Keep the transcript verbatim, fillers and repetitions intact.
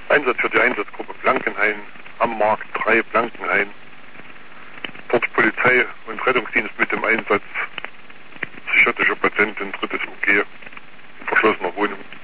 Einsatz für die Einsatzgruppe Blankenhain, am Markt drei Blankenhain. Dort Polizei und Rettungsdienst mit dem Einsatz, psychotischer Patientin, drittes U G, in verschlossener Wohnung.